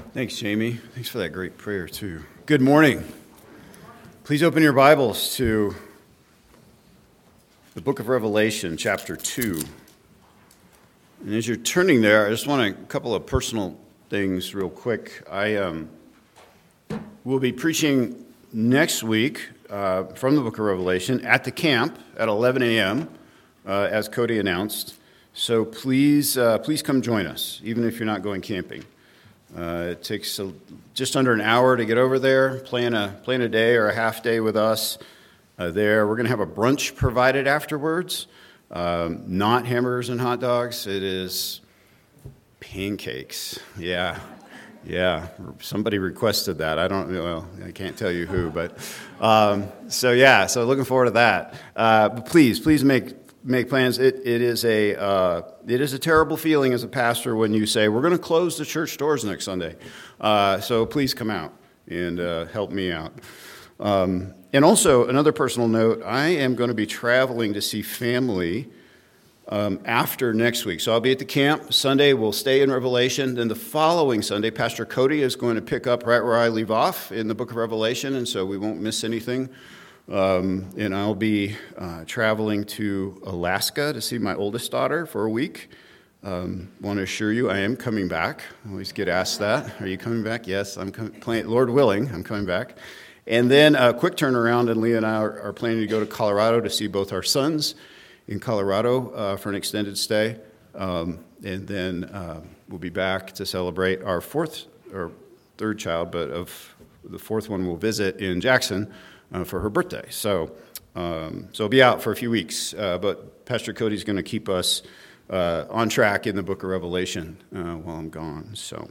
Thanks, Jamie. Thanks for that great prayer, too. Good morning. Please open your Bibles to the book of Revelation, chapter 2. And as you're turning there, I just want a couple of personal things real quick. I will be preaching next week from the book of Revelation at the camp at 11 a.m., as Cody announced. So please come join us, even if you're not going camping. It takes just under an hour to get over there, plan a day or a half day with us there. We're going to have a brunch provided afterwards, not hamburgers and hot dogs. It is pancakes. Yeah. Somebody requested that. I can't tell you who, but so looking forward to that. But please make plans. It is a terrible feeling as a pastor when you say, we're going to close the church doors next Sunday. So please come out and help me out. And also, another personal note, I am going to be traveling to see family after next week. So I'll be at the camp. Sunday, we'll stay in Revelation. Then the following Sunday, Pastor Cody is going to pick up right where I leave off in the book of Revelation, and so we won't miss anything. And I'll be traveling to Alaska to see my oldest daughter for a week. Want to assure you I am coming back. I always get asked that. Are you coming back? Yes, I'm coming. Lord willing, I'm coming back. And then a quick turnaround, and Leah and I are planning to go to Colorado to see both our sons in Colorado for an extended stay. And then we'll be back to celebrate our third child, but of the fourth one we'll visit in Jackson for her birthday. So I'll be out for a few weeks, but Pastor Cody's going to keep us on track in the book of Revelation while I'm gone. So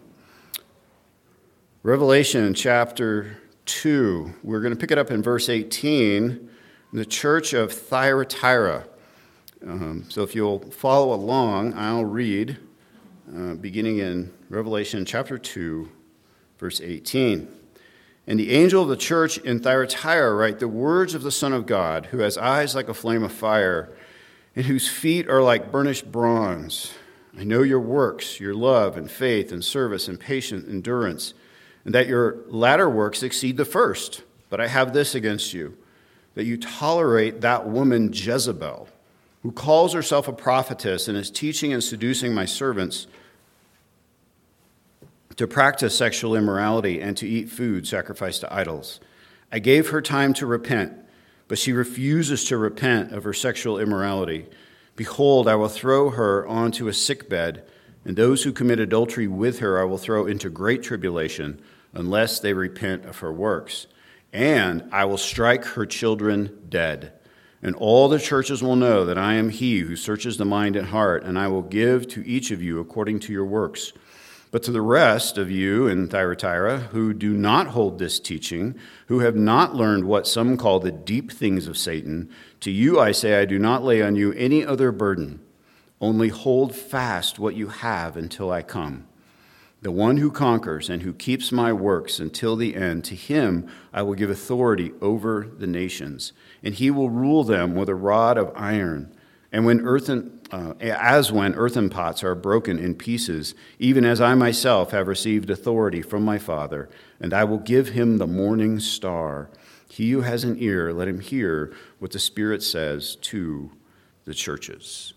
Revelation chapter 2, we're going to pick it up in verse 18, the church of Thyatira. So if you'll follow along, I'll read beginning in Revelation chapter 2, verse 18. And the angel of the church in Thyatira write the words of the Son of God, who has eyes like a flame of fire, and whose feet are like burnished bronze. I know your works, your love and faith and service and patient endurance, and that your latter works exceed the first. But I have this against you, that you tolerate that woman Jezebel, who calls herself a prophetess and is teaching and seducing my servants to practice sexual immorality and to eat food sacrificed to idols. I gave her time to repent, but she refuses to repent of her sexual immorality. Behold, I will throw her onto a sickbed, and those who commit adultery with her I will throw into great tribulation, unless they repent of her works. And I will strike her children dead. And all the churches will know that I am he who searches the mind and heart, and I will give to each of you according to your works. But to the rest of you in Thyatira who do not hold this teaching, who have not learned what some call the deep things of Satan, to you I say I do not lay on you any other burden. Only hold fast what you have until I come. The one who conquers and who keeps my works until the end, to him I will give authority over the nations, and he will rule them with a rod of iron. And when earthen pots are broken in pieces, even as I myself have received authority from my Father, and I will give him the morning star. He who has an ear, let him hear what the Spirit says to the churches.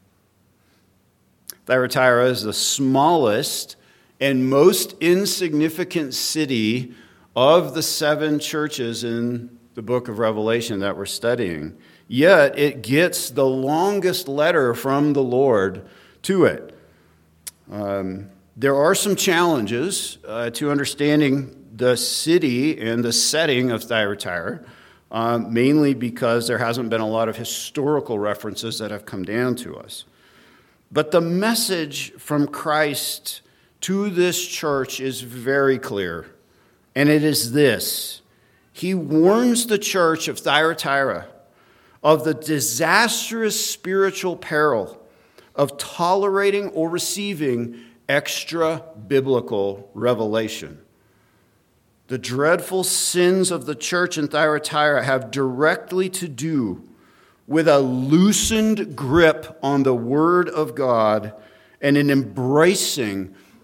Thyatira is the smallest and most insignificant city of the 7 churches in the book of Revelation that we're studying. Yet it gets the longest letter from the Lord to it. There are some challenges to understanding the city and the setting of Thyatira, mainly because there hasn't been a lot of historical references that have come down to us. But the message from Christ to this church is very clear, and it is this. He warns the church of Thyatira of the disastrous spiritual peril of tolerating or receiving extra-biblical revelation. The dreadful sins of the church in Thyatira have directly to do with a loosened grip on the Word of God and an embracing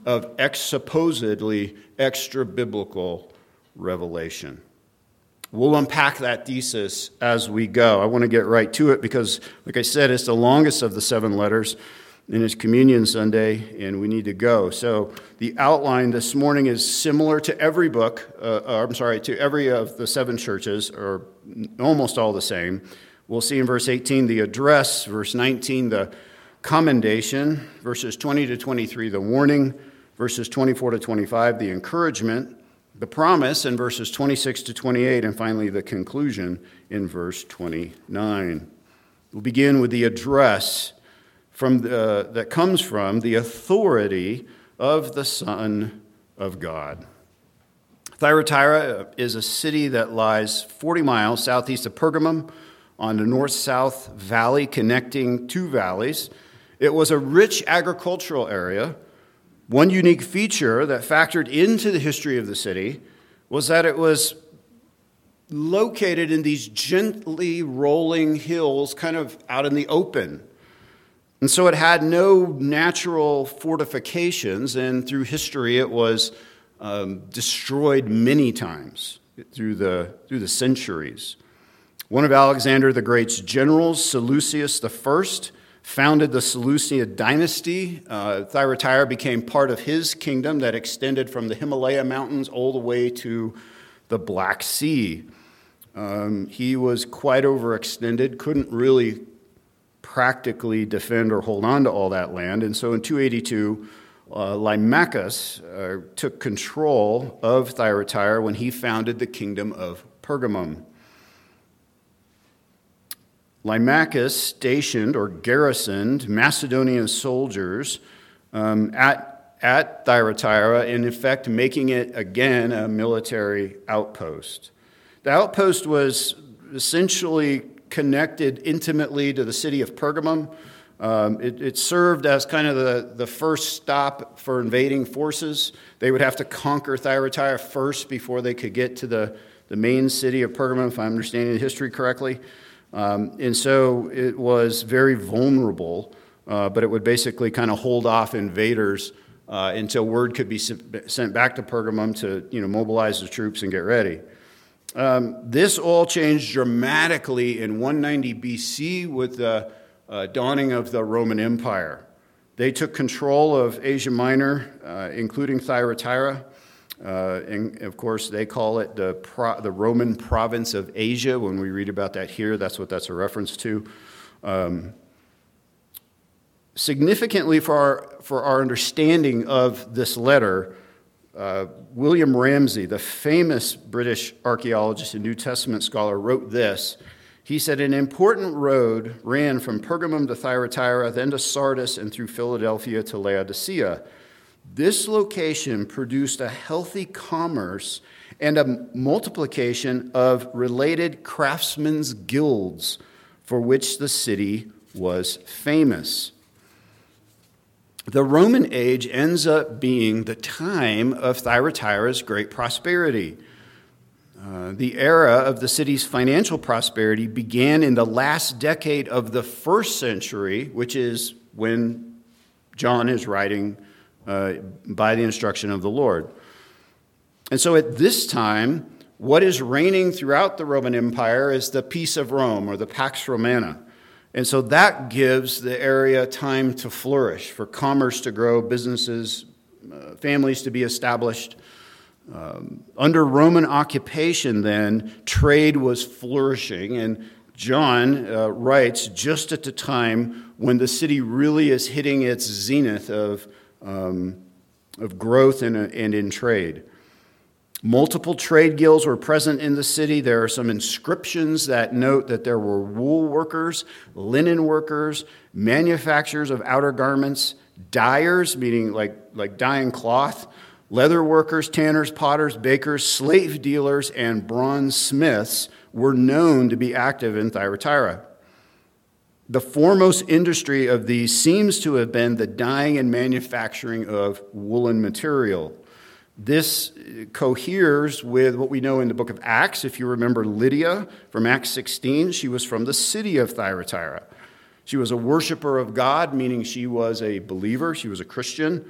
of supposedly extra-biblical revelation. We'll unpack that thesis as we go. I want to get right to it because, like I said, it's the longest of the 7 letters, and it's Communion Sunday, and we need to go. So the outline this morning is similar to every book, to every of the 7 churches, or almost all the same. We'll see in verse 18 the address, verse 19 the commendation, verses 20 to 23 the warning, verses 24 to 25 the encouragement, the promise in verses 26 to 28, and finally the conclusion in verse 29. We'll begin with the address that comes from the authority of the Son of God. Thyatira is a city that lies 40 miles southeast of Pergamum on the north-south valley connecting 2 valleys. It was a rich agricultural area. One unique feature that factored into the history of the city was that it was located in these gently rolling hills kind of out in the open. And so it had no natural fortifications, and through history it was destroyed many times through the centuries. One of Alexander the Great's generals, Seleucus I, founded the Seleucid dynasty. Thyatira became part of his kingdom that extended from the Himalaya mountains all the way to the Black Sea. He was quite overextended, couldn't really practically defend or hold on to all that land. And so in 282, Limachus took control of Thyatira when he founded the kingdom of Pergamum. Limachus stationed or garrisoned Macedonian soldiers at Thyatira, in effect making it again a military outpost. The outpost was essentially connected intimately to the city of Pergamum. It served as kind of the first stop for invading forces. They would have to conquer Thyatira first before they could get to the main city of Pergamum, if I'm understanding the history correctly. And so it was very vulnerable, but it would basically kind of hold off invaders until word could be sent back to Pergamum to mobilize the troops and get ready. This all changed dramatically in 190 BC with the dawning of the Roman Empire. They took control of Asia Minor, including Thyatira. And of course, they call it the Roman province of Asia. When we read about that here, that's what that's a reference to. Significantly for our understanding of this letter, William Ramsay, the famous British archaeologist and New Testament scholar, wrote this. He said, an important road ran from Pergamum to Thyatira, then to Sardis, and through Philadelphia to Laodicea. This location produced a healthy commerce and a multiplication of related craftsmen's guilds for which the city was famous. The Roman age ends up being the time of Thyatira's great prosperity. The era of the city's financial prosperity began in the last decade of the 1st century, which is when John is writing by the instruction of the Lord. And so at this time, what is reigning throughout the Roman Empire is the peace of Rome, or the Pax Romana. And so that gives the area time to flourish, for commerce to grow, businesses, families to be established. Under Roman occupation, then, trade was flourishing, and John writes just at the time when the city really is hitting its zenith of growth and in trade. Multiple trade guilds were present in the city. There are some inscriptions that note that there were wool workers, linen workers, manufacturers of outer garments, dyers, meaning like dyeing cloth, leather workers, tanners, potters, bakers, slave dealers, and bronze smiths were known to be active in Thyatira. The foremost industry of these seems to have been the dyeing and manufacturing of woolen material. This coheres with what we know in the book of Acts. If you remember Lydia from Acts 16, she was from the city of Thyatira. She was a worshiper of God, meaning she was a believer, she was a Christian,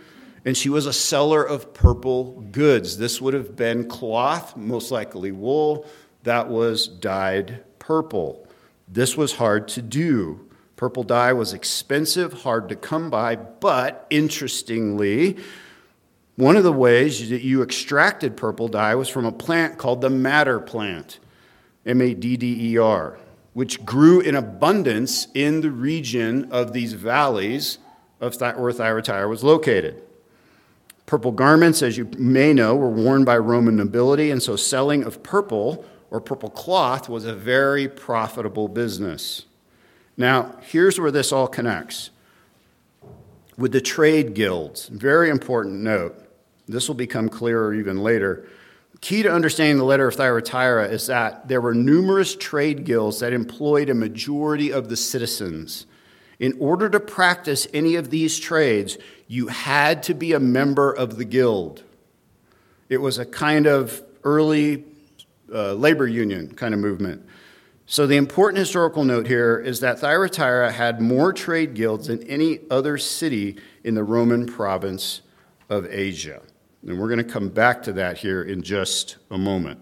and she was a seller of purple goods. This would have been cloth, most likely wool, that was dyed purple. This was hard to do. Purple dye was expensive, hard to come by, but interestingly, one of the ways that you extracted purple dye was from a plant called the madder plant, M-A-D-D-E-R, which grew in abundance in the region of these valleys of where Thyatira was located. Purple garments, as you may know, were worn by Roman nobility, and so selling of purple or purple cloth was a very profitable business. Now, here's where this all connects. With the trade guilds, very important note. This will become clearer even later. Key to understanding the letter of Thyatira is that there were numerous trade guilds that employed a majority of the citizens. In order to practice any of these trades, you had to be a member of the guild. It was a kind of early labor union kind of movement. So the important historical note here is that Thyatira had more trade guilds than any other city in the Roman province of Asia. And we're going to come back to that here in just a moment.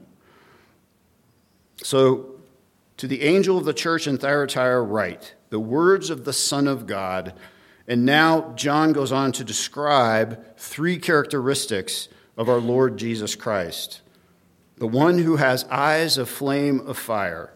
So, to the angel of the church in Thyatira write, the words of the Son of God. And now John goes on to describe three characteristics of our Lord Jesus Christ. The one who has eyes of flame of fire,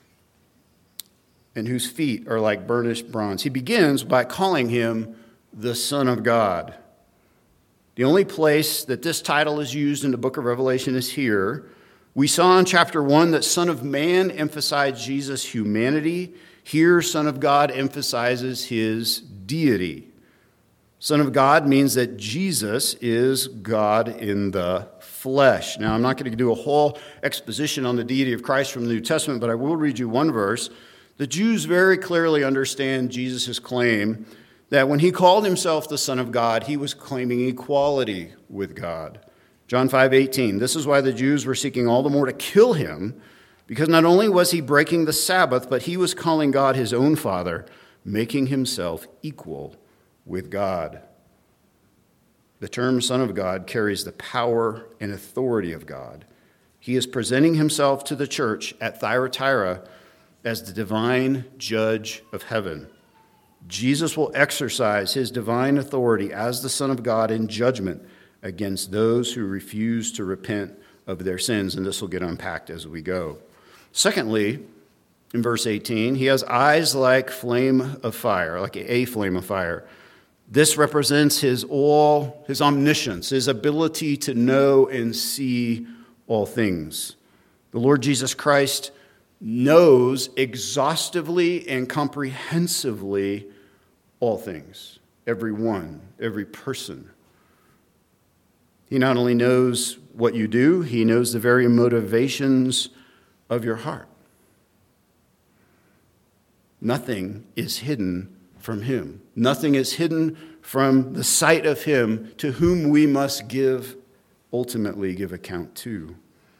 and whose feet are like burnished bronze. He begins by calling him the Son of God. The only place that this title is used in the book of Revelation is here. We saw in chapter 1 that Son of Man emphasized Jesus' humanity. Here, Son of God emphasizes his deity. Son of God means that Jesus is God in the flesh. Now, I'm not going to do a whole exposition on the deity of Christ from the New Testament, but I will read you one verse. The Jews very clearly understand Jesus' claim that when he called himself the Son of God, he was claiming equality with God. John 5:18, this is why the Jews were seeking all the more to kill him, because not only was he breaking the Sabbath, but he was calling God his own Father, making himself equal with God. The term Son of God carries the power and authority of God. He is presenting himself to the church at Thyatira as the divine judge of heaven. Jesus will exercise his divine authority as the Son of God in judgment against those who refuse to repent of their sins, and this will get unpacked as we go. Secondly, in verse 18, he has eyes like flame of fire, like a flame of fire. This represents his omniscience, his ability to know and see all things. The Lord Jesus Christ knows exhaustively and comprehensively all things, everyone, every person. He not only knows what you do, he knows the very motivations of your heart. Nothing is hidden from him. Nothing is hidden from the sight of him to whom we must ultimately give account to.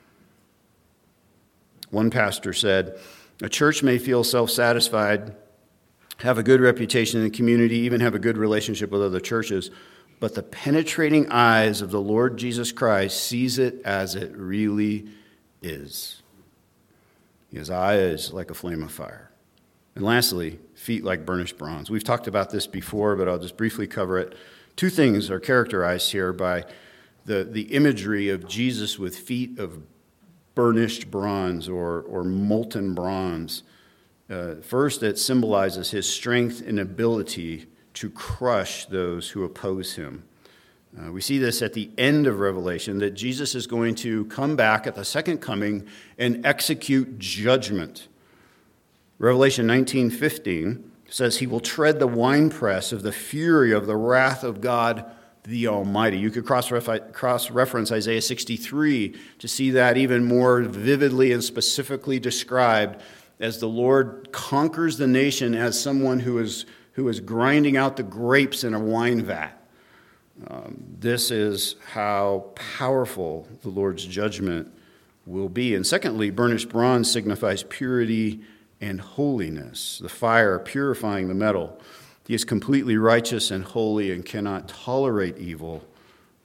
One pastor said, a church may feel self-satisfied, have a good reputation in the community, even have a good relationship with other churches, but the penetrating eyes of the Lord Jesus Christ sees it as it really is. His eyes like a flame of fire. And lastly, feet like burnished bronze. We've talked about this before, but I'll just briefly cover it. Two things are characterized here by the imagery of Jesus with feet of burnished bronze or molten bronze. First, it symbolizes his strength and ability to crush those who oppose him. We see this at the end of Revelation, that Jesus is going to come back at the second coming and execute judgment. Revelation 19:15 says he will tread the winepress of the fury of the wrath of God the Almighty. You could cross-reference Isaiah 63 to see that even more vividly and specifically described as the Lord conquers the nation as someone who is grinding out the grapes in a wine vat. This is how powerful the Lord's judgment will be. And secondly, burnished bronze signifies purity and holiness, the fire purifying the metal. He is completely righteous and holy and cannot tolerate evil.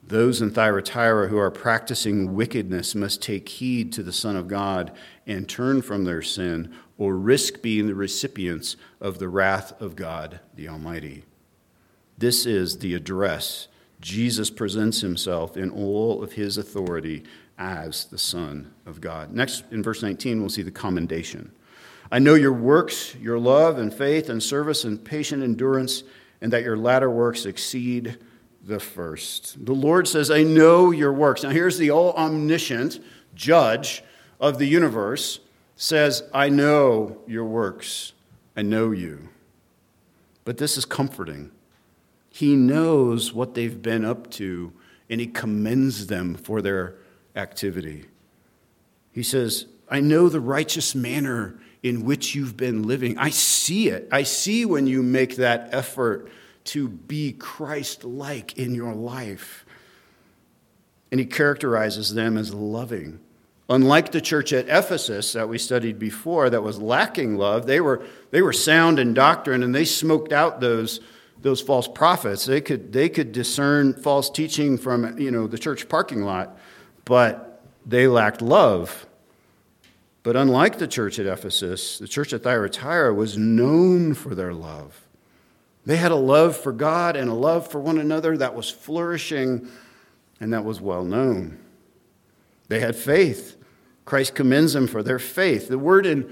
Those in Thyatira who are practicing wickedness must take heed to the Son of God and turn from their sin, or risk being the recipients of the wrath of God the Almighty. This is the address Jesus presents himself in all of his authority as the Son of God. Next, in verse 19, we'll see the commendation. I know your works, your love and faith and service and patient endurance, and that your latter works exceed the first. The Lord says, I know your works. Now here's the all-omniscient judge of the universe, says, I know your works. I know you. But this is comforting. He knows what they've been up to, and he commends them for their activity. He says, I know the righteous manner in which you've been living. I see it. I see when you make that effort to be Christ-like in your life. And he characterizes them as loving. Unlike the church at Ephesus that we studied before that was lacking love, they were sound in doctrine, and they smoked out those false prophets. They could discern false teaching from the church parking lot, but they lacked love. But unlike the church at Ephesus, the church at Thyatira was known for their love. They had a love for God and a love for one another that was flourishing and that was well known. They had faith. Christ commends them for their faith. The word in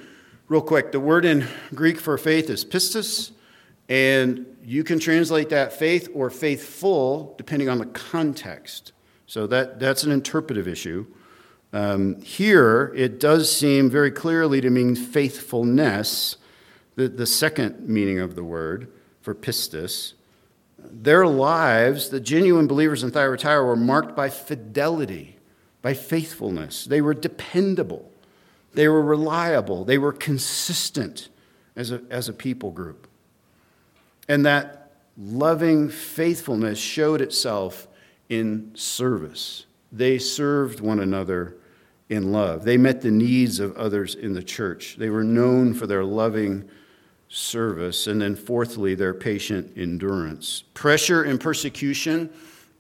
Greek for faith is pistis, and you can translate that faith or faithful depending on the context. So that's an interpretive issue. Here, it does seem very clearly to mean faithfulness, the second meaning of the word for pistis. Their lives, the genuine believers in Thyatira, were marked by fidelity, by faithfulness. They were dependable. They were reliable. They were consistent as a people group. And that loving faithfulness showed itself in service. They served one another in love. They met the needs of others in the church. They were known for their loving service. And then fourthly, their patient endurance. Pressure and persecution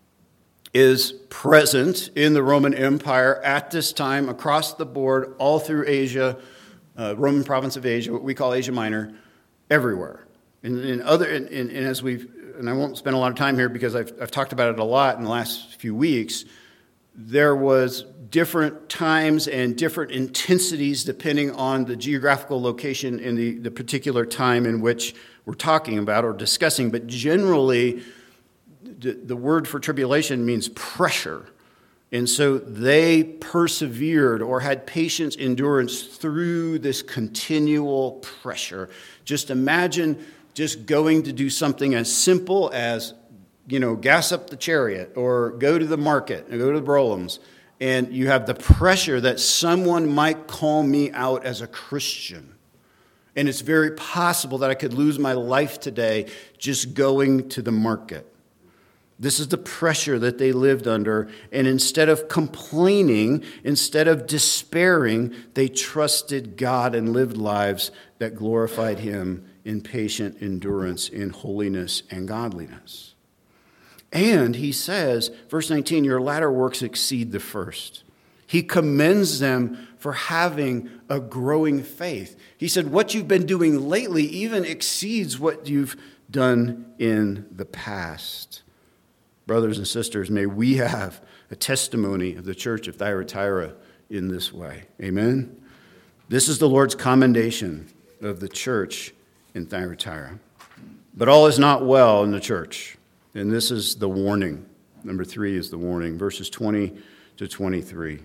is present in the Roman Empire at this time across the board, all through Asia, Roman province of Asia, what we call Asia Minor, everywhere. And as I won't spend a lot of time here because I've talked about it a lot in the last few weeks, there was different times and different intensities depending on the geographical location in the particular time in which we're talking about or discussing. But generally, the word for tribulation means pressure. And so they persevered or had patience, endurance through this continual pressure. Just imagine just going to do something as simple as, gas up the chariot or go to the market and go to the Brolams. And you have the pressure that someone might call me out as a Christian. And it's very possible that I could lose my life today just going to the market. This is the pressure that they lived under. And instead of complaining, instead of despairing, they trusted God and lived lives that glorified him in patient endurance, in holiness and godliness. And he says, verse 19, your latter works exceed the first. He commends them for having a growing faith. He said, what you've been doing lately even exceeds what you've done in the past. Brothers and sisters, may we have a testimony of the church of Thyatira in this way. Amen? This is the Lord's commendation of the church in Thyatira. But all is not well in the church. And this is the warning. Number 3 is the warning. Verses 20 to 23.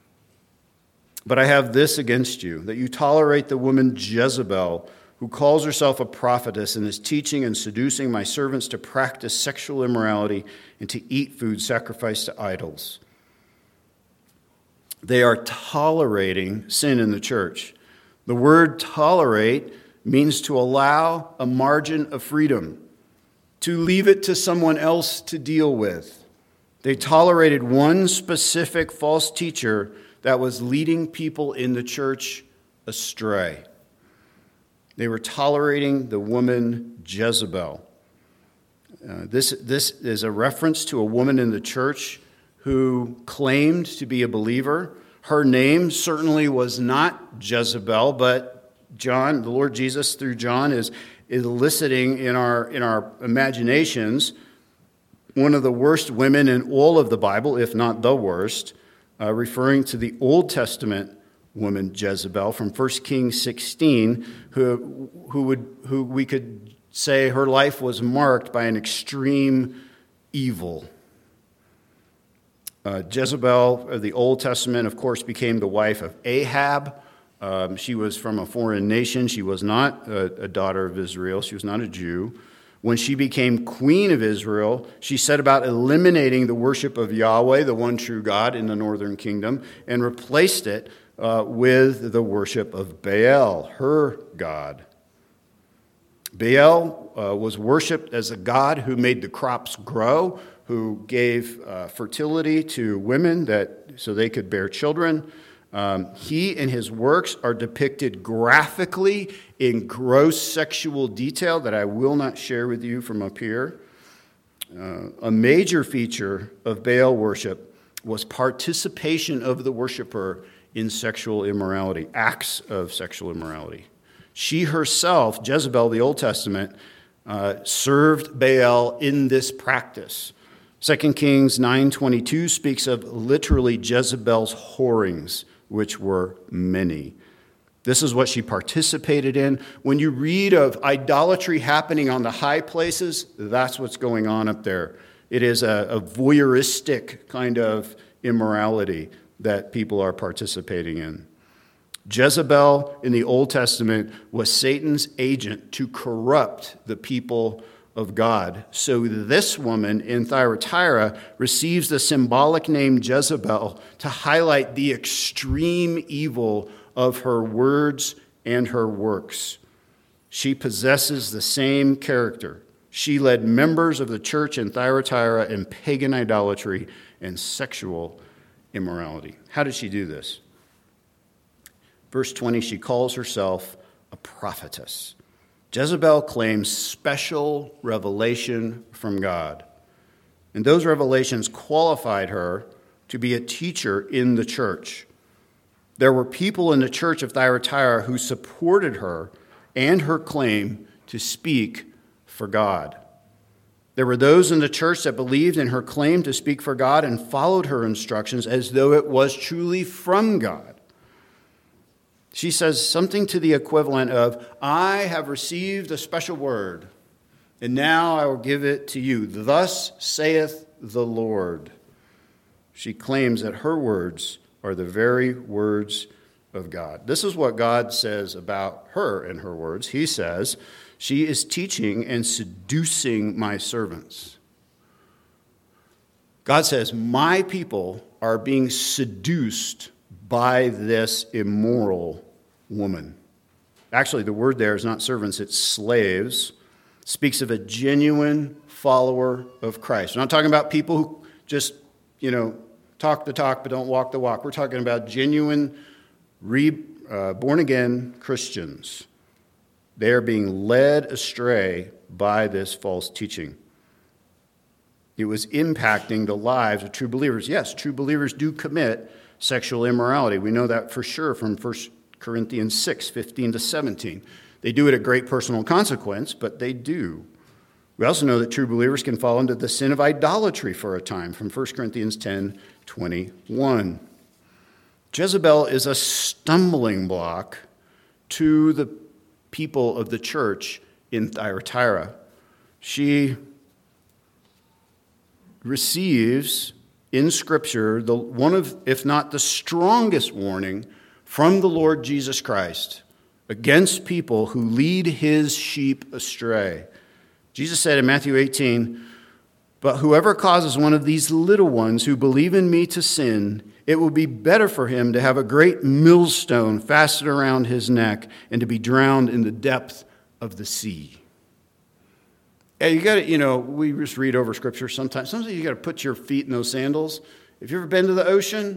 But I have this against you, that you tolerate the woman Jezebel, who calls herself a prophetess and is teaching and seducing my servants to practice sexual immorality and to eat food sacrificed to idols. They are tolerating sin in the church. The word tolerate means to allow a margin of freedom, to leave it to someone else to deal with. They tolerated one specific false teacher that was leading people in the church astray. They were tolerating the woman Jezebel. This is a reference to a woman in the church who claimed to be a believer. Her name certainly was not Jezebel, but John, the Lord Jesus through John, is eliciting in our imaginations one of the worst women in all of the Bible, if not the worst, referring to the Old Testament woman Jezebel from 1 Kings 16, who we could say her life was marked by an extreme evil. Jezebel of the Old Testament, of course, became the wife of Ahab. She was from a foreign nation. She was not a daughter of Israel. She was not a Jew. When she became queen of Israel, she set about eliminating the worship of Yahweh, the one true God, in the northern kingdom, and replaced it with the worship of Baal, her god. Baal was worshipped as a god who made the crops grow, who gave fertility to women so they could bear children. He and his works are depicted graphically in gross sexual detail that I will not share with you from up here. A major feature of Baal worship was participation of the worshiper in sexual immorality, acts of sexual immorality. She herself, Jezebel, the Old Testament, served Baal in this practice. 2 Kings 9:22 speaks of literally Jezebel's whorings, which were many. This is what she participated in. When you read of idolatry happening on the high places, that's what's going on up there. It is a voyeuristic kind of immorality that people are participating in. Jezebel in the Old Testament was Satan's agent to corrupt the people of God. So this woman in Thyatira receives the symbolic name Jezebel to highlight the extreme evil of her words and her works. She possesses the same character. She led members of the church in Thyatira in pagan idolatry and sexual immorality. How did she do this? Verse 20, she calls herself a prophetess. Jezebel claims special revelation from God. And those revelations qualified her to be a teacher in the church. There were people in the church of Thyatira who supported her and her claim to speak for God. There were those in the church that believed in her claim to speak for God and followed her instructions as though it was truly from God. She says something to the equivalent of, I have received a special word, and now I will give it to you. Thus saith the Lord. She claims that her words are the very words of God. This is what God says about her and her words. He says, she is teaching and seducing my servants. God says, my people are being seduced by this immoral woman. Actually, the word there is not servants, it's slaves. It speaks of a genuine follower of Christ. We're not talking about people who just, talk the talk but don't walk the walk. We're talking about genuine, born-again Christians. They are being led astray by this false teaching. It was impacting the lives of true believers. Yes, true believers do commit sexual immorality. We know that for sure from 1 Corinthians 6, 15 to 17. They do it at great personal consequence, but they do. We also know that true believers can fall into the sin of idolatry for a time from 1 Corinthians 10, 21. Jezebel is a stumbling block to the people of the church in Thyatira. She receives in Scripture one of, if not the strongest warning from the Lord Jesus Christ against people who lead his sheep astray. Jesus said in Matthew 18, but whoever causes one of these little ones who believe in me to sin, it will be better for him to have a great millstone fastened around his neck and to be drowned in the depth of the sea. Yeah, you got to, we just read over Scripture sometimes. Sometimes you got to put your feet in those sandals. Have you ever been to the ocean?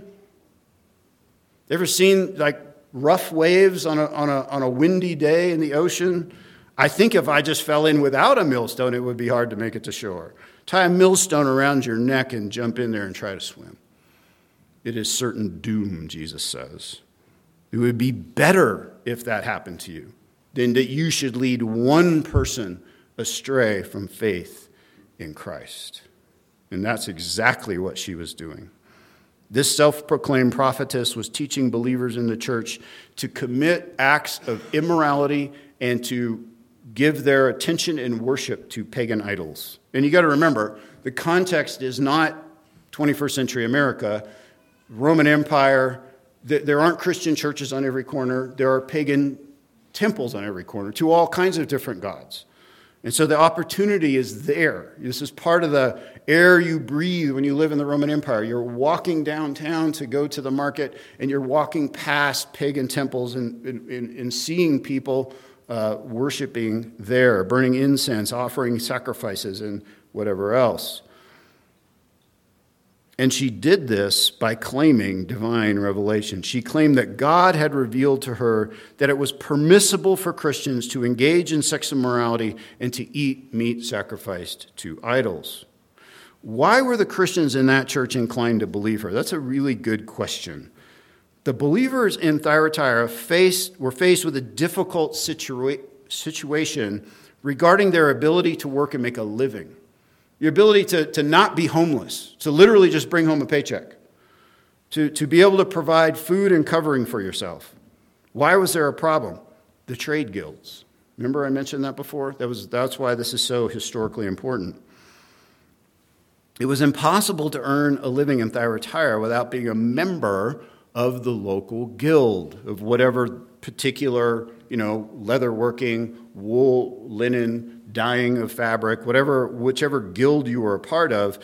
Ever seen like rough waves on a windy day in the ocean? I think if I just fell in without a millstone, it would be hard to make it to shore. Tie a millstone around your neck and jump in there and try to swim. It is certain doom, Jesus says. It would be better if that happened to you than that you should lead one person astray from faith in Christ. And that's exactly what she was doing. This self-proclaimed prophetess was teaching believers in the church to commit acts of immorality and to give their attention and worship to pagan idols. And you got to remember, the context is not 21st century America, Roman Empire. There aren't Christian churches on every corner. There are pagan temples on every corner to all kinds of different gods. And so the opportunity is there. This is part of the air you breathe when you live in the Roman Empire. You're walking downtown to go to the market, and you're walking past pagan temples and seeing people worshiping there, burning incense, offering sacrifices, and whatever else. And she did this by claiming divine revelation. She claimed that God had revealed to her that it was permissible for Christians to engage in sex immorality and to eat meat sacrificed to idols. Why were the Christians in that church inclined to believe her? That's a really good question. The believers in Thyatira were faced with a difficult situation regarding their ability to work and make a living. Your ability to not be homeless, to literally just bring home a paycheck, to be able to provide food and covering for yourself. Why was there a problem? The trade guilds. Remember I mentioned that before? That's why this is so historically important. It was impossible to earn a living in Thyatira without being a member of the local guild, of whatever particular, leatherworking, wool, linen, dyeing of fabric, whichever guild you were a part of,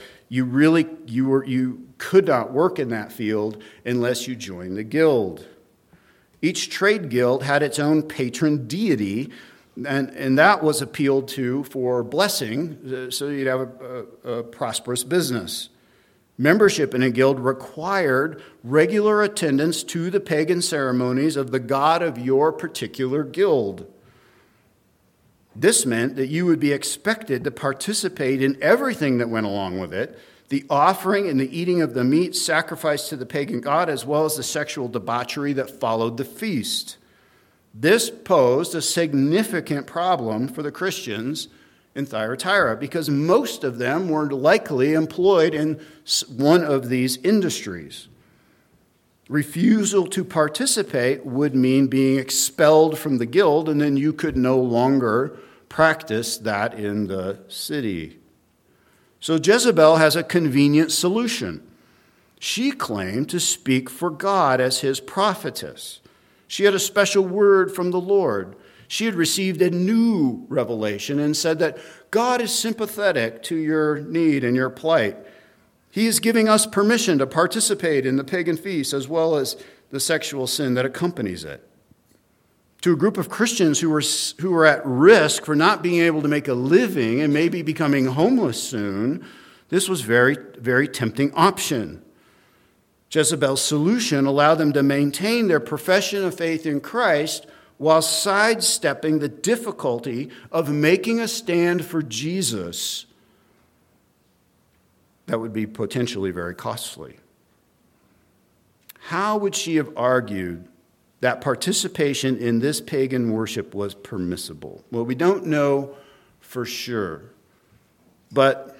you could not work in that field unless you joined the guild. Each trade guild had its own patron deity, and that was appealed to for blessing, so you'd have a prosperous business. Membership in a guild required regular attendance to the pagan ceremonies of the god of your particular guild. This meant that you would be expected to participate in everything that went along with it, the offering and the eating of the meat sacrificed to the pagan god, as well as the sexual debauchery that followed the feast. This posed a significant problem for the Christians in Thyatira because most of them were likely employed in one of these industries. Refusal to participate would mean being expelled from the guild, and then you could no longer practice that in the city. So Jezebel has a convenient solution. She claimed to speak for God as his prophetess. She had a special word from the Lord. She had received a new revelation and said that God is sympathetic to your need and your plight. He is giving us permission to participate in the pagan feast as well as the sexual sin that accompanies it. To a group of Christians who were at risk for not being able to make a living and maybe becoming homeless soon, this was a very, very tempting option. Jezebel's solution allowed them to maintain their profession of faith in Christ while sidestepping the difficulty of making a stand for Jesus that would be potentially very costly. How would she have argued that participation in this pagan worship was permissible? Well, we don't know for sure. But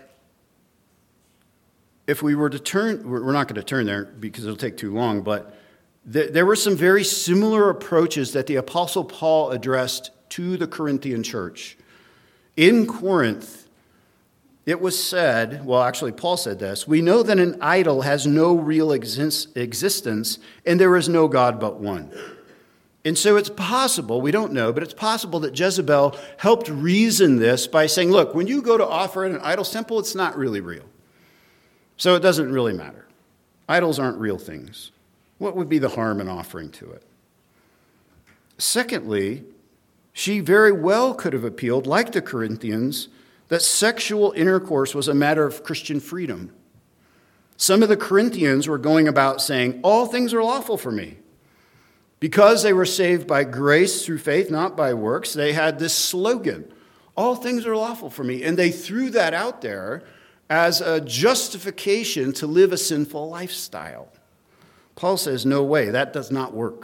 if we were to turn, we're not going to turn there because it'll take too long, but there were some very similar approaches that the Apostle Paul addressed to the Corinthian church. In Corinth, it was said, well, actually, Paul said this, we know that an idol has no real existence, and there is no God but one. And so it's possible, we don't know, but it's possible that Jezebel helped reason this by saying, look, when you go to offer in an idol's temple, it's not really real. So it doesn't really matter. Idols aren't real things. What would be the harm in offering to it? Secondly, she very well could have appealed, like the Corinthians, that sexual intercourse was a matter of Christian freedom. Some of the Corinthians were going about saying, all things are lawful for me. Because they were saved by grace through faith, not by works, they had this slogan, all things are lawful for me. And they threw that out there as a justification to live a sinful lifestyle. Paul says, no way, that does not work.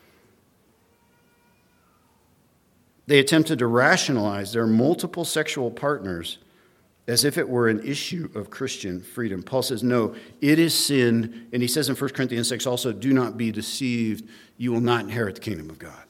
They attempted to rationalize their multiple sexual partners as if it were an issue of Christian freedom. Paul says, no, it is sin. And he says in 1 Corinthians 6 also, do not be deceived. You will not inherit the kingdom of God.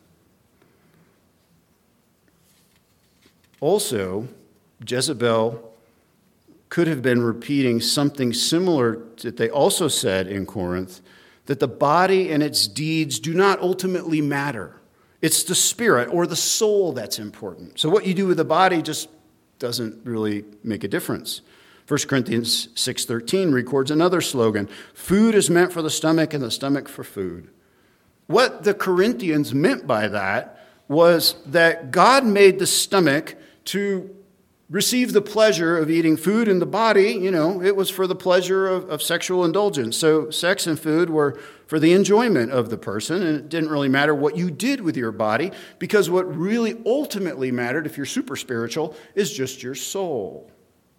Also, Jezebel could have been repeating something similar that they also said in Corinth, that the body and its deeds do not ultimately matter. It's the spirit or the soul that's important. So what you do with the body just doesn't really make a difference. 1 Corinthians 6:13 records another slogan, food is meant for the stomach and the stomach for food. What the Corinthians meant by that was that God made the stomach to receive the pleasure of eating food, and the body, it was for the pleasure of sexual indulgence. So sex and food were for the enjoyment of the person, and it didn't really matter what you did with your body, because what really ultimately mattered, if you're super spiritual, is just your soul.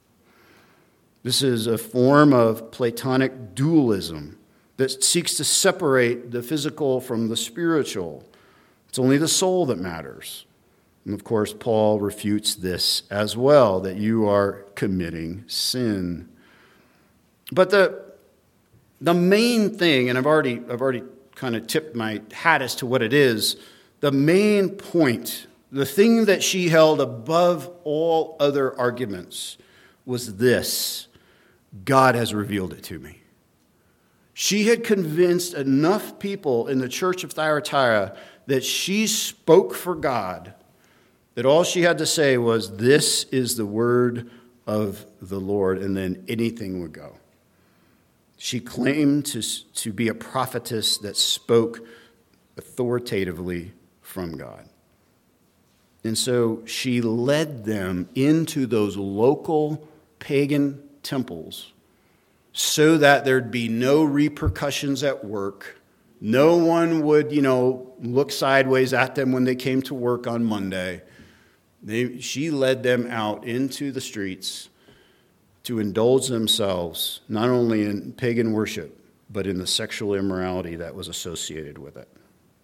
This is a form of Platonic dualism that seeks to separate the physical from the spiritual. It's only the soul that matters. And of course, Paul refutes this as well, that you are committing sin. But the main thing, and I've already kind of tipped my hat as to what it is, the main point, the thing that she held above all other arguments was this: God has revealed it to me. She had convinced enough people in the church of Thyatira that she spoke for God, that all she had to say was, this is the word of the Lord, and then anything would go. She claimed to be a prophetess that spoke authoritatively from God. And so she led them into those local pagan temples so that there'd be no repercussions at work. No one would, look sideways at them when they came to work on Monday. She led them out into the streets to indulge themselves, not only in pagan worship, but in the sexual immorality that was associated with it.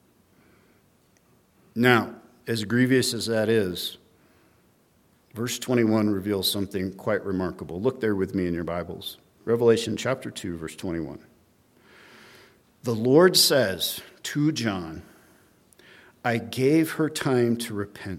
Now, as grievous as that is, verse 21 reveals something quite remarkable. Look there with me in your Bibles. Revelation chapter 2, verse 21. The Lord says to John, I gave her time to repent.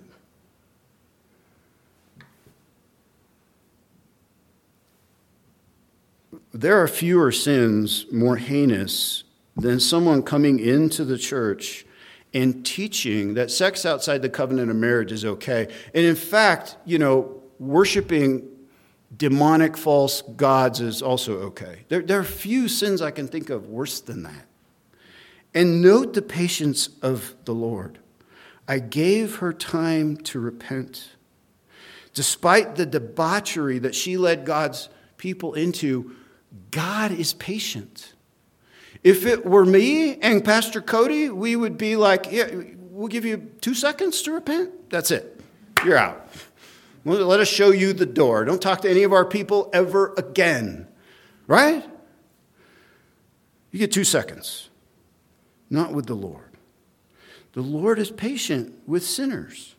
There are fewer sins more heinous than someone coming into the church and teaching that sex outside the covenant of marriage is okay. And in fact, worshiping demonic false gods is also okay. There are few sins I can think of worse than that. And note the patience of the Lord. I gave her time to repent. Despite the debauchery that she led God's people into, God is patient. If it were me and Pastor Cody, we would be like, yeah, we'll give you 2 seconds to repent. That's it. You're out. Let us show you the door. Don't talk to any of our people ever again. Right? You get 2 seconds. Not with the Lord. The Lord is patient with sinners.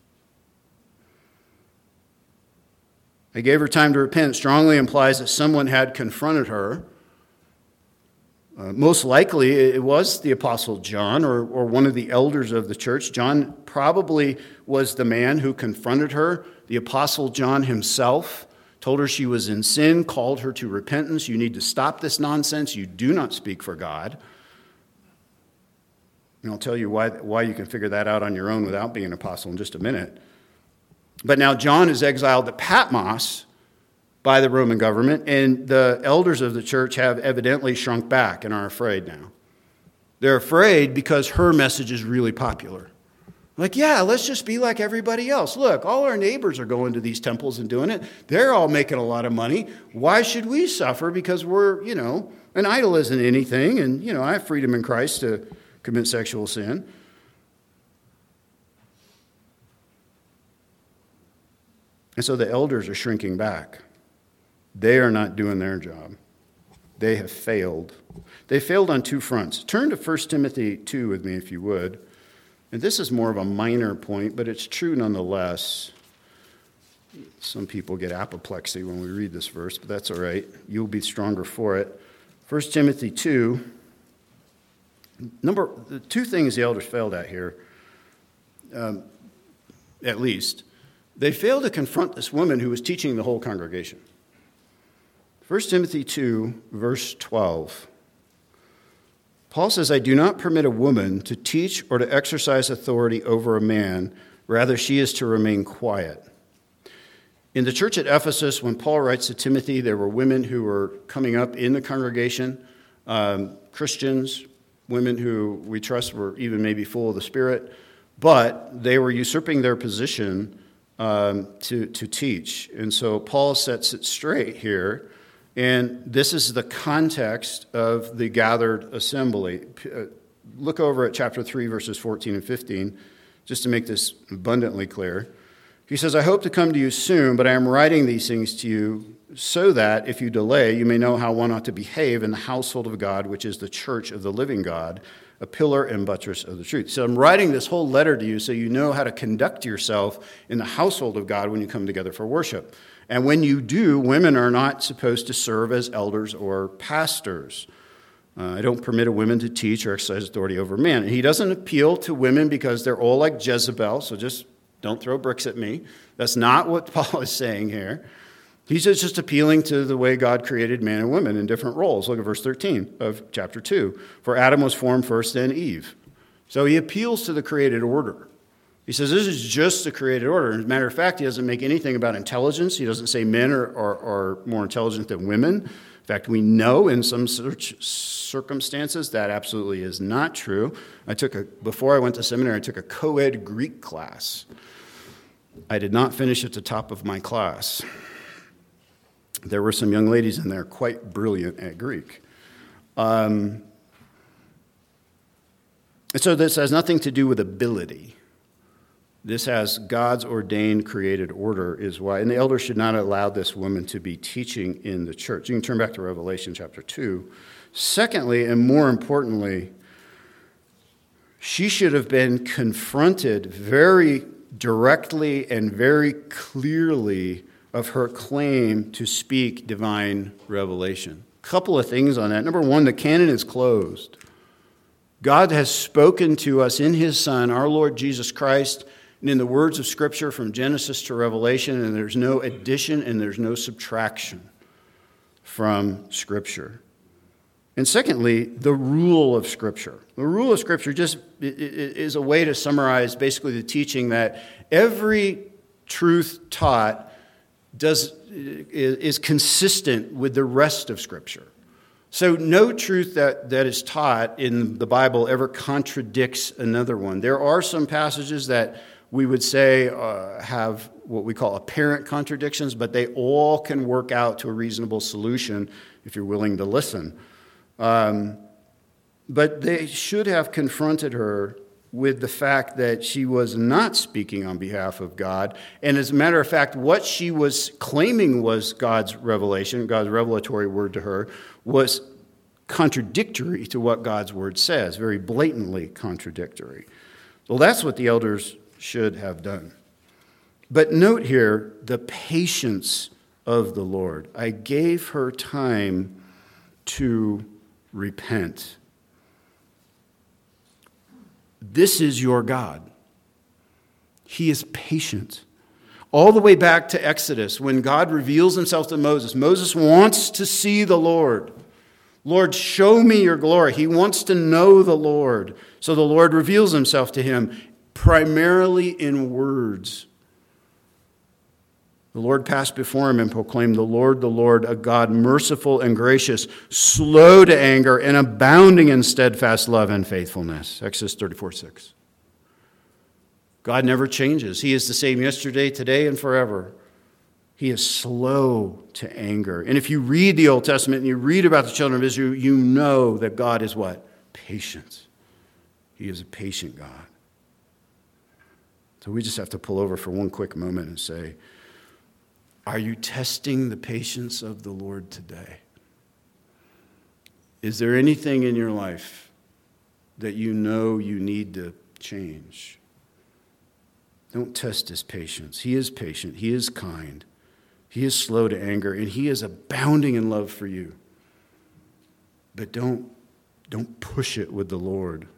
I gave her time to repent strongly implies that someone had confronted her. Most likely it was the Apostle John or one of the elders of the church. John probably was the man who confronted her. The Apostle John himself told her she was in sin, called her to repentance. You need to stop this nonsense. You do not speak for God. And I'll tell you why you can figure that out on your own without being an apostle in just a minute. But now John is exiled to Patmos by the Roman government, and the elders of the church have evidently shrunk back and are afraid now. They're afraid because her message is really popular. Like, yeah, let's just be like everybody else. Look, all our neighbors are going to these temples and doing it. They're all making a lot of money. Why should we suffer? Because we're, an idol isn't anything, and, I have freedom in Christ to commit sexual sin. And so the elders are shrinking back. They are not doing their job. They have failed. They failed on two fronts. Turn to 1 Timothy 2 with me, if you would. And this is more of a minor point, but it's true nonetheless. Some people get apoplexy when we read this verse, but that's all right. You'll be stronger for it. 1 Timothy 2. The two things the elders failed at here, at least. They failed to confront this woman who was teaching the whole congregation. 1 Timothy 2, verse 12. Paul says, I do not permit a woman to teach or to exercise authority over a man. Rather, she is to remain quiet. In the church at Ephesus, when Paul writes to Timothy, there were women who were coming up in the congregation, Christians, women who we trust were even maybe full of the Spirit, but they were usurping their position to teach. And so Paul sets it straight here. And this is the context of the gathered assembly. Look over at chapter 3, verses 14 and 15, just to make this abundantly clear. He says, I hope to come to you soon, but I am writing these things to you so that, if you delay, you may know how one ought to behave in the household of God, which is the church of the living God, a pillar and buttress of the truth. So I'm writing this whole letter to you so you know how to conduct yourself in the household of God when you come together for worship. And when you do, women are not supposed to serve as elders or pastors. I don't permit a woman to teach or exercise authority over men. And he doesn't appeal to women because they're all like Jezebel, so just don't throw bricks at me. That's not what Paul is saying here. He's just appealing to the way God created man and women in different roles. Look at verse 13 of chapter 2. For Adam was formed first, then Eve. So he appeals to the created order. He says this is just the created order. As a matter of fact, he doesn't make anything about intelligence. He doesn't say men are more intelligent than women. In fact, we know in some circumstances that absolutely is not true. Before I went to seminary, I took a co-ed Greek class. I did not finish at the top of my class. There were some young ladies in there quite brilliant at Greek. And so this has nothing to do with ability. This has God's ordained created order is why. And the elders should not allow this woman to be teaching in the church. You can turn back to Revelation chapter 2. Secondly, and more importantly, she should have been confronted very directly and very clearly of her claim to speak divine revelation. A couple of things on that. Number one, the canon is closed. God has spoken to us in his Son, our Lord Jesus Christ, and in the words of Scripture from Genesis to Revelation, and there's no addition and there's no subtraction from Scripture. And secondly, the rule of Scripture. The rule of Scripture just is a way to summarize basically the teaching that every truth taught is consistent with the rest of Scripture. So no truth that is taught in the Bible ever contradicts another one. There are some passages that we would say have what we call apparent contradictions, but they all can work out to a reasonable solution if you're willing to listen. But they should have confronted her with the fact that she was not speaking on behalf of God. And as a matter of fact, what she was claiming was God's revelation, God's revelatory word to her, was contradictory to what God's word says, very blatantly contradictory. Well, that's what the elders should have done. But note here the patience of the Lord. I gave her time to repent. This is your God. He is patient. All the way back to Exodus, when God reveals himself to Moses, Moses wants to see the Lord. Lord, show me your glory. He wants to know the Lord. So the Lord reveals himself to him primarily in words. The Lord passed before him and proclaimed, the Lord, a God merciful and gracious, slow to anger and abounding in steadfast love and faithfulness. Exodus 34:6. God never changes. He is the same yesterday, today, and forever. He is slow to anger. And if you read the Old Testament and you read about the children of Israel, you know that God is what? Patient. He is a patient God. So we just have to pull over for one quick moment and say, Are you testing the patience of the Lord today? Is there anything in your life that you know you need to change? Don't test his patience. He is patient. He is kind. He is slow to anger, and he is abounding in love for you. But don't push it with the Lord.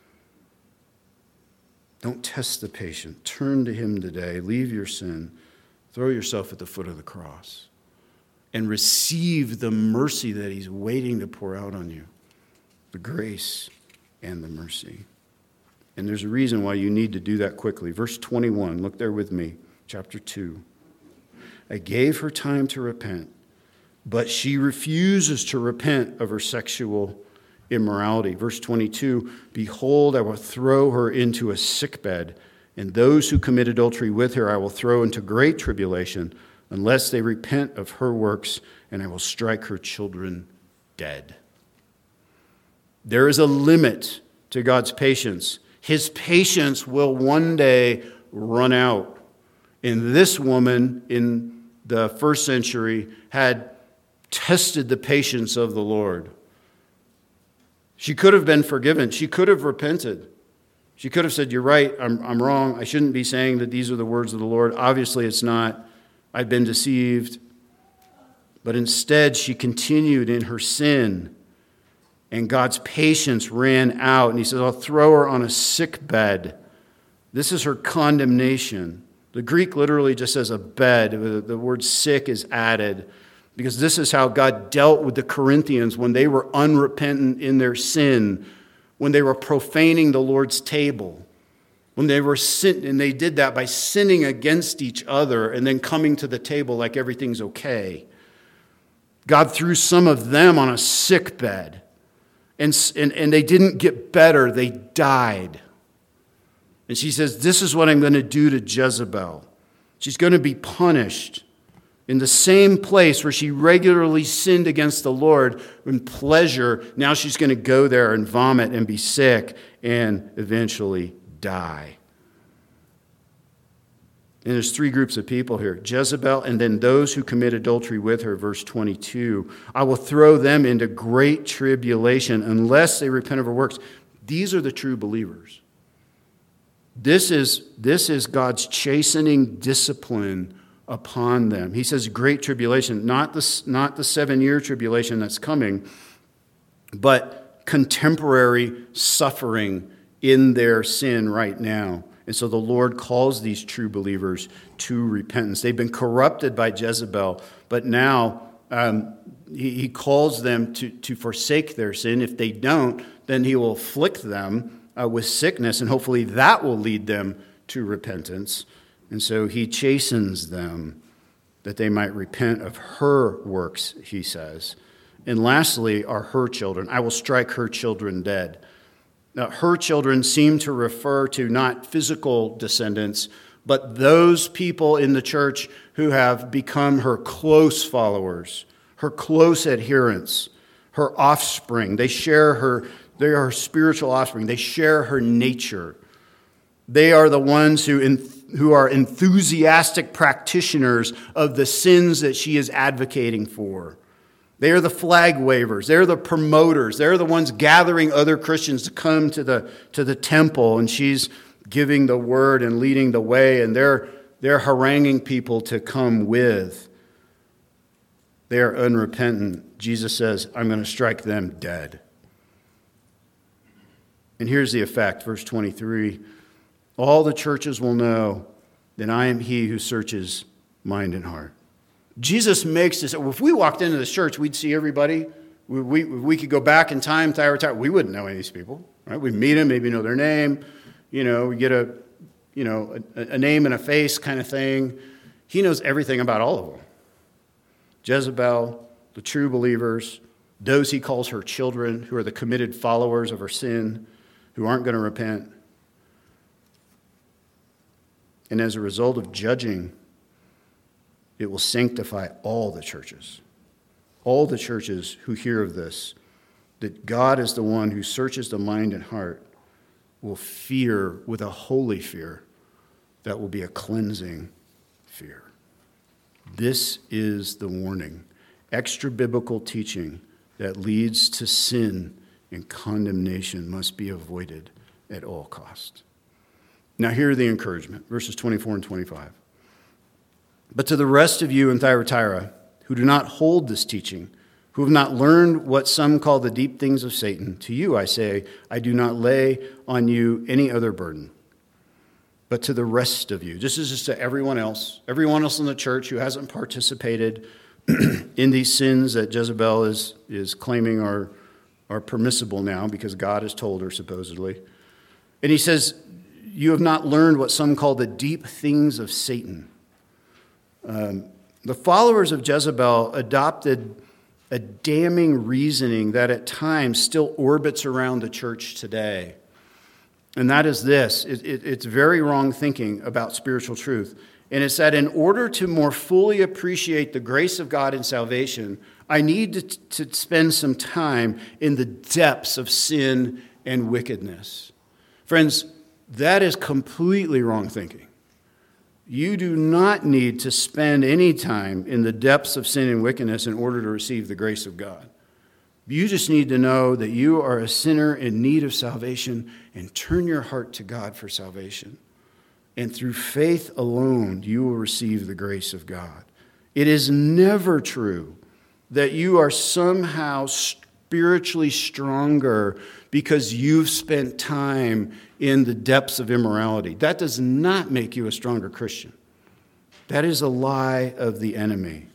Don't test the patient. Turn to him today. Leave your sin. Throw yourself at the foot of the cross and receive the mercy that he's waiting to pour out on you, the grace and the mercy. And there's a reason why you need to do that quickly. Verse 21, look there with me, chapter 2. I gave her time to repent, but she refuses to repent of her sexual immorality. Verse 22, behold, I will throw her into a sickbed, and those who commit adultery with her I will throw into great tribulation, unless they repent of her works, and I will strike her children dead. There is a limit to God's patience. His patience will one day run out. And this woman in the first century had tested the patience of the Lord. She could have been forgiven. She could have repented. She could have said, you're right, I'm wrong. I shouldn't be saying that these are the words of the Lord. Obviously, it's not. I've been deceived. But instead, she continued in her sin. And God's patience ran out. And he says, I'll throw her on a sick bed. This is her condemnation. The Greek literally just says a bed. The word sick is added. Because this is how God dealt with the Corinthians when they were unrepentant in their sin, when they were profaning the Lord's table, when they were and they did that by sinning against each other and then coming to the table like everything's okay. God threw some of them on a sick bed, and they didn't get better, they died. And she says, this is what I'm going to do to Jezebel. She's going to be punished in the same place where she regularly sinned against the Lord in pleasure. Now she's going to go there and vomit and be sick and eventually die. And there's three groups of people here. Jezebel and then those who commit adultery with her, verse 22. I will throw them into great tribulation unless they repent of her works. These are the true believers. This is God's chastening discipline upon them. He says great tribulation, not the 7-year tribulation that's coming, but contemporary suffering in their sin right now. And so the Lord calls these true believers to repentance. They've been corrupted by Jezebel, but now he calls them to forsake their sin. If they don't, then he will afflict them with sickness, and hopefully that will lead them to repentance. And so he chastens them that they might repent of her works, he says. And lastly are her children. I will strike her children dead. Now, her children seem to refer to not physical descendants, but those people in the church who have become her close followers, her close adherents, her offspring. They are her spiritual offspring. They share her nature. They are the ones who are enthusiastic practitioners of the sins that she is advocating for. They are the flag wavers. They're the promoters. They're the ones gathering other Christians to come to the temple, and she's giving the word and leading the way, and they're haranguing people to come with. They are unrepentant. Jesus says, I'm going to strike them dead. And here's the effect, verse 23. All the churches will know that I am he who searches mind and heart. Jesus makes this. If we walked into this church, we'd see everybody. We could go back in time, Thyatira. We wouldn't know any of these people, right? We'd meet them, maybe know their name. We get a name and a face kind of thing. He knows everything about all of them. Jezebel, the true believers, those he calls her children, who are the committed followers of her sin, who aren't going to repent. And as a result of judging, it will sanctify all the churches. All the churches who hear of this, that God is the one who searches the mind and heart, will fear with a holy fear that will be a cleansing fear. This is the warning. Extra biblical teaching that leads to sin and condemnation must be avoided at all costs. Now here are the encouragement, verses 24 and 25. But to the rest of you in Thyatira who do not hold this teaching, who have not learned what some call the deep things of Satan, to you I say, I do not lay on you any other burden. But to the rest of you, this is just to everyone else in the church who hasn't participated in these sins that Jezebel is claiming are permissible now because God has told her supposedly. And he says, you have not learned what some call the deep things of Satan. The followers of Jezebel adopted a damning reasoning that at times still orbits around the church today. And that is this. It's very wrong thinking about spiritual truth. And it's that in order to more fully appreciate the grace of God in salvation, I need to spend some time in the depths of sin and wickedness. Friends, that is completely wrong thinking. You do not need to spend any time in the depths of sin and wickedness in order to receive the grace of God. You just need to know that you are a sinner in need of salvation and turn your heart to God for salvation. And through faith alone, you will receive the grace of God. It is never true that you are somehow spiritually stronger because you've spent time in the depths of immorality. That does not make you a stronger Christian. That is a lie of the enemy.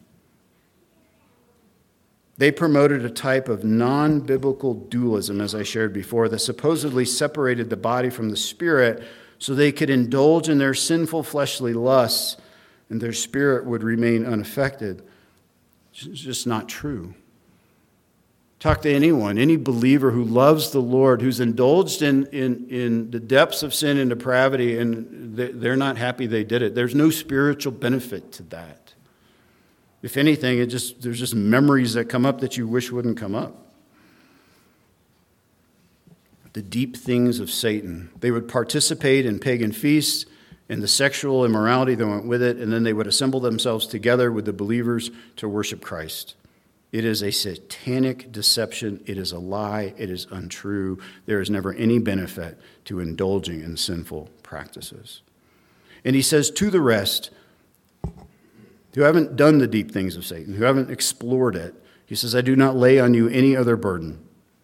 They promoted a type of non-biblical dualism, as I shared before, that supposedly separated the body from the spirit so they could indulge in their sinful fleshly lusts and their spirit would remain unaffected. It's just not true. Talk to anyone, any believer who loves the Lord, who's indulged in the depths of sin and depravity, and they're not happy they did it. There's no spiritual benefit to that. If anything, there's just memories that come up that you wish wouldn't come up. The deep things of Satan. They would participate in pagan feasts and the sexual immorality that went with it, and then they would assemble themselves together with the believers to worship Christ. It is a satanic deception. It is a lie. It is untrue. There is never any benefit to indulging in sinful practices. And he says to the rest, who haven't done the deep things of Satan, who haven't explored it, he says, I do not lay on you any other burden.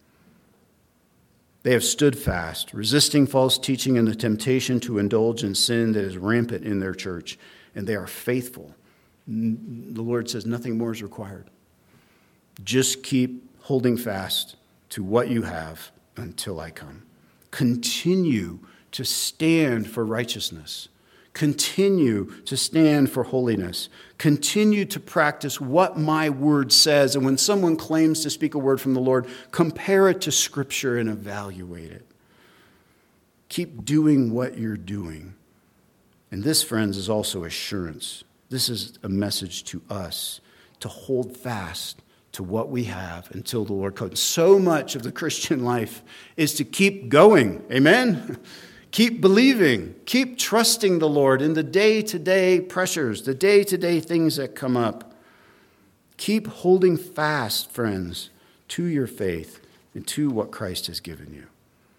They have stood fast, resisting false teaching and the temptation to indulge in sin that is rampant in their church, and they are faithful. The Lord says nothing more is required. Just keep holding fast to what you have until I come. Continue to stand for righteousness. Continue to stand for holiness. Continue to practice what my word says. And when someone claims to speak a word from the Lord, compare it to Scripture and evaluate it. Keep doing what you're doing. And this, friends, is also assurance. This is a message to us to hold fast to what we have until the Lord comes. So much of the Christian life is to keep going. Amen? Keep believing. Keep trusting the Lord in the day-to-day pressures, the day-to-day things that come up. Keep holding fast, friends, to your faith and to what Christ has given you.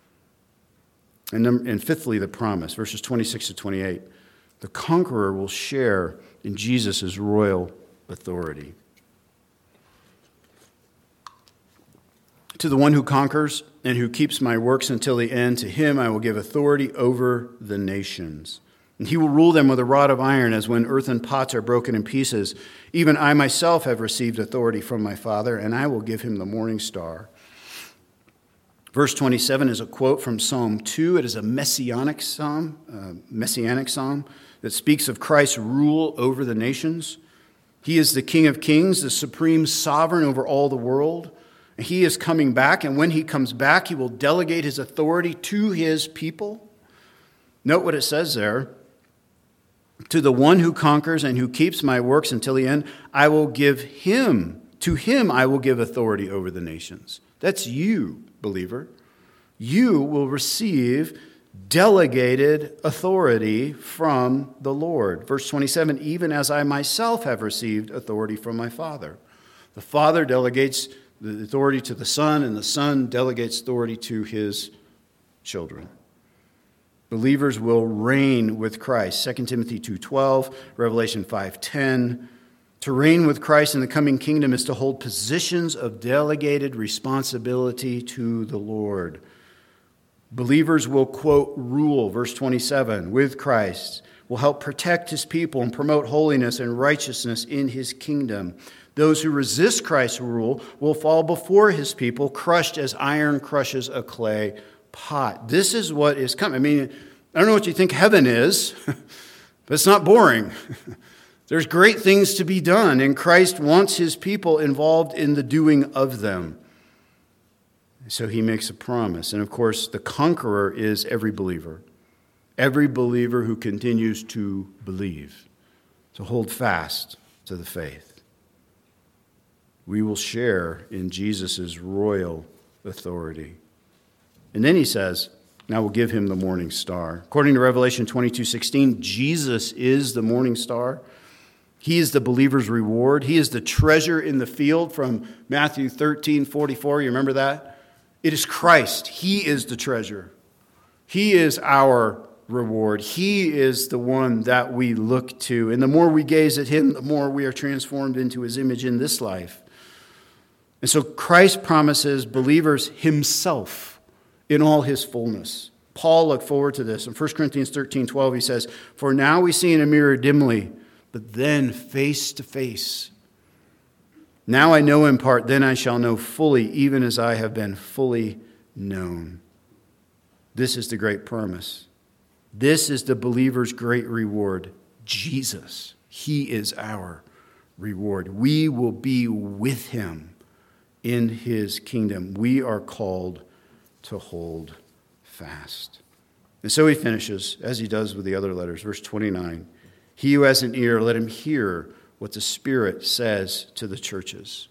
And fifthly, the promise, verses 26 to 28. The conqueror will share in Jesus' royal authority. To the one who conquers and who keeps my works until the end, to him I will give authority over the nations. And he will rule them with a rod of iron, as when earthen pots are broken in pieces. Even I myself have received authority from my Father, and I will give him the morning star. Verse 27 is a quote from Psalm 2. It is a messianic psalm that speaks of Christ's rule over the nations. He is the King of kings, the supreme sovereign over all the world. He is coming back, and when he comes back, he will delegate his authority to his people. Note what it says there. To the one who conquers and who keeps my works until the end, I will give him, to him I will give authority over the nations. That's you, believer. You will receive delegated authority from the Lord. Verse 27, even as I myself have received authority from my Father. The Father delegates the authority to the Son, and the Son delegates authority to his children. Believers will reign with Christ. 2 Timothy 2:12, Revelation 5:10. To reign with Christ in the coming kingdom is to hold positions of delegated responsibility to the Lord. Believers will, quote, rule, verse 27, with Christ, will help protect his people and promote holiness and righteousness in his kingdom. Those who resist Christ's rule will fall before his people, crushed as iron crushes a clay pot. This is what is coming. I mean, I don't know what you think heaven is, but it's not boring. There's great things to be done, and Christ wants his people involved in the doing of them. So he makes a promise. And of course, the conqueror is every believer who continues to believe, to hold fast to the faith. We will share in Jesus' royal authority. And then he says, now we'll give him the morning star. According to Revelation 22:16, Jesus is the morning star. He is the believer's reward. He is the treasure in the field from Matthew 13:44. You remember that? It is Christ. He is the treasure. He is our reward. He is the one that we look to. And the more we gaze at him, the more we are transformed into his image in this life. And so Christ promises believers himself in all his fullness. Paul looked forward to this. In 1 Corinthians 13:12, he says, for now we see in a mirror dimly, but then face to face. Now I know in part, then I shall know fully, even as I have been fully known. This is the great promise. This is the believer's great reward. Jesus. He is our reward. We will be with him in his kingdom. We are called to hold fast. And so he finishes, as he does with the other letters, verse 29. He who has an ear, let him hear what the Spirit says to the churches.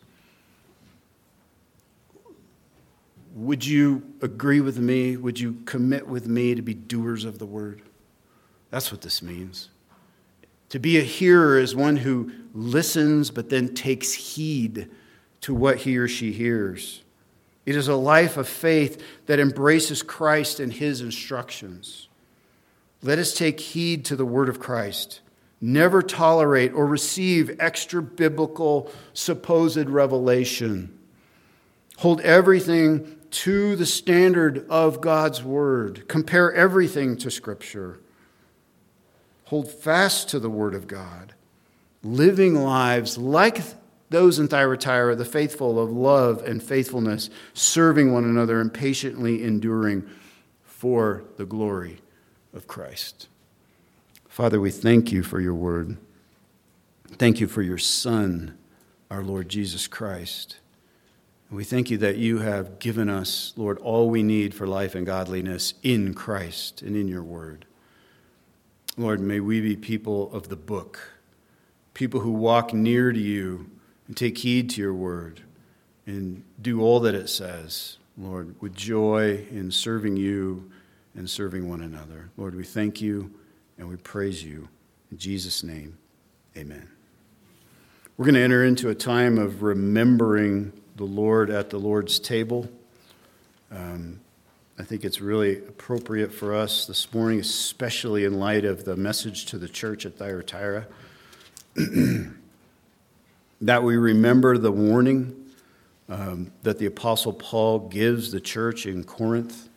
Would you agree with me? Would you commit with me to be doers of the word? That's what this means. To be a hearer is one who listens but then takes heed to what he or she hears. It is a life of faith that embraces Christ and his instructions. Let us take heed to the word of Christ. Never tolerate or receive extra biblical supposed revelation. Hold everything to the standard of God's word. Compare everything to Scripture. Hold fast to the word of God. Living lives like those in Thyatira, the faithful of love and faithfulness, serving one another and patiently enduring for the glory of Christ. Father, we thank you for your word. Thank you for your Son, our Lord Jesus Christ. And we thank you that you have given us, Lord, all we need for life and godliness in Christ and in your word. Lord, may we be people of the book, people who walk near to you and take heed to your word and do all that it says, Lord, with joy in serving you and serving one another. Lord, we thank you. And we praise you. In Jesus' name, amen. We're going to enter into a time of remembering the Lord at the Lord's table. I think it's really appropriate for us this morning, especially in light of the message to the church at Thyatira, that we remember the warning that the Apostle Paul gives the church in Corinth.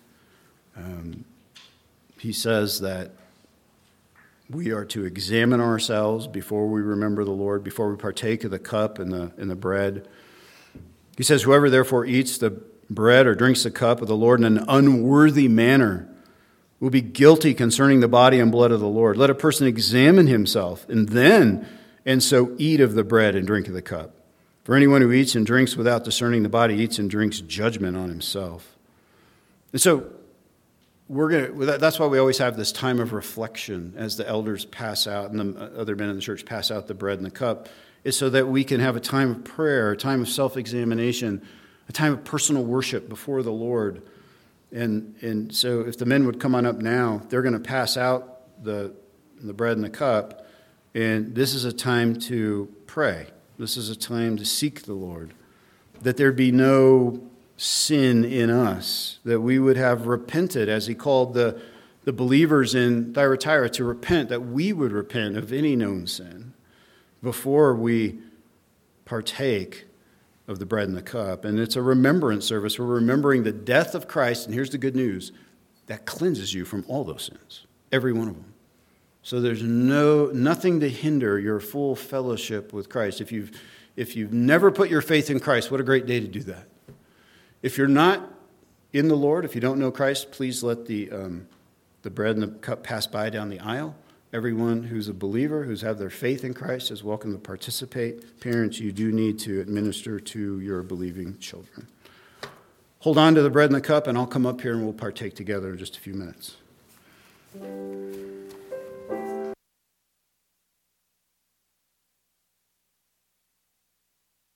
He says that we are to examine ourselves before we remember the Lord, before we partake of the cup and the bread. He says, whoever therefore eats the bread or drinks the cup of the Lord in an unworthy manner will be guilty concerning the body and blood of the Lord. Let a person examine himself and so eat of the bread and drink of the cup. For anyone who eats and drinks without discerning the body eats and drinks judgment on himself. And so that's why we always have this time of reflection as the elders pass out and the other men in the church pass out the bread and the cup, is so that we can have a time of prayer, a time of self-examination, a time of personal worship before the Lord, And so if the men would come on up now, they're going to pass out the bread and the cup. And this is a time to pray. This is a time to seek the Lord. That there be no sin in us. That we would have repented, as he called the believers in Thyatira to repent. That we would repent of any known sin before we partake of the bread and the cup. And it's a remembrance service. We're remembering the death of Christ. And here's the good news. That cleanses you from all those sins. Every one of them. So there's nothing to hinder your full fellowship with Christ. If you've never put your faith in Christ, what a great day to do that. If you're not in the Lord, if you don't know Christ, please let the bread and the cup pass by down the aisle. Everyone who's a believer, who's had their faith in Christ, is welcome to participate. Parents, you do need to administer to your believing children. Hold on to the bread and the cup, and I'll come up here and we'll partake together in just a few minutes.